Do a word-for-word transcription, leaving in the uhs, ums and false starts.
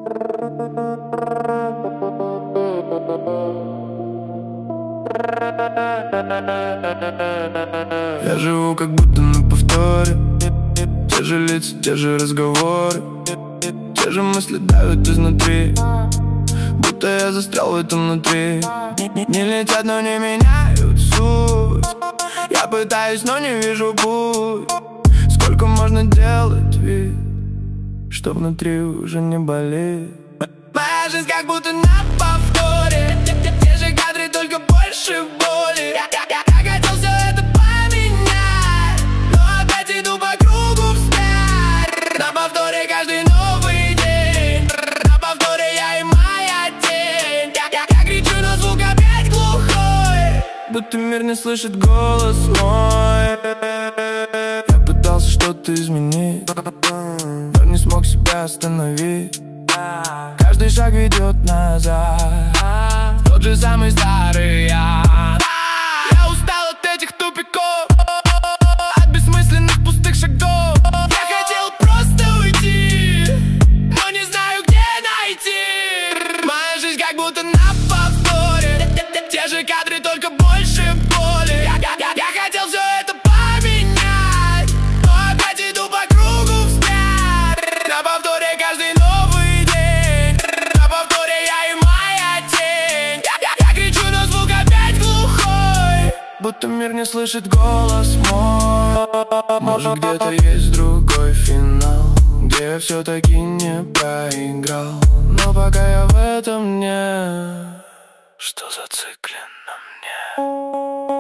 Я живу как будто на повторе. Те же лица, те же разговоры, те же мысли давят изнутри, будто я застрял в этом внутри. Не летят, но не меняют суть. Я пытаюсь, но не вижу путь. Сколько можно делать вид, что внутри уже не болит. Моя жизнь как будто на повторе. Те же кадры, только больше боли. Я, я, я, я хотел все это поменять, но опять иду по кругу вспять. На повторе каждый новый день. На повторе я и моя тень. Я, я, я кричу, но звук опять глухой, будто мир не слышит голос мой. Я пытался что-то изменить, но не смог себя остановить. Каждый шаг ведет назад, тот же самый старый я. Я устал от этих тупиков, от бессмысленных пустых шагов. Я хотел просто уйти, но не знаю, где найти. Моя жизнь как будто на повторе. Те же кадры, только больше боли. Я, я, я, я хотел все это поменять, но опять иду по кругу вспять. На повторе каждый новый день. На повторе я и моя тень. Я, я, я кричу, но звук опять глухой, будто мир не слышит голос мой. Может, где-то есть другой финал, где я все-таки не проиграл. Но пока я в этом не, что зациклен на мне.